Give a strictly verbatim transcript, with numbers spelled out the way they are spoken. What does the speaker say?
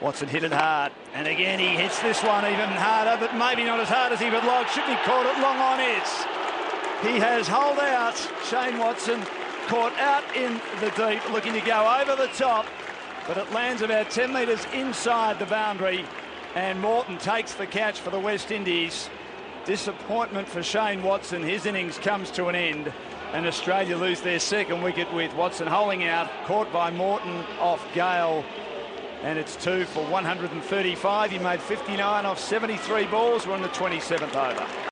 Watson hit it hard, and again he hits this one even harder, but maybe not as hard as he would like. Shouldn't he caught it long on is. He has holed out. Shane Watson caught out in the deep, looking to go over the top, but it lands about ten metres inside the boundary, and Morton takes the catch for the West Indies. Disappointment for Shane Watson. His innings comes to an end, and Australia lose their second wicket with Watson holing out, caught by Morton off Gale. And it's two for one hundred thirty-five. He made fifty-nine off seventy-three balls. We're on the twenty-seventh over.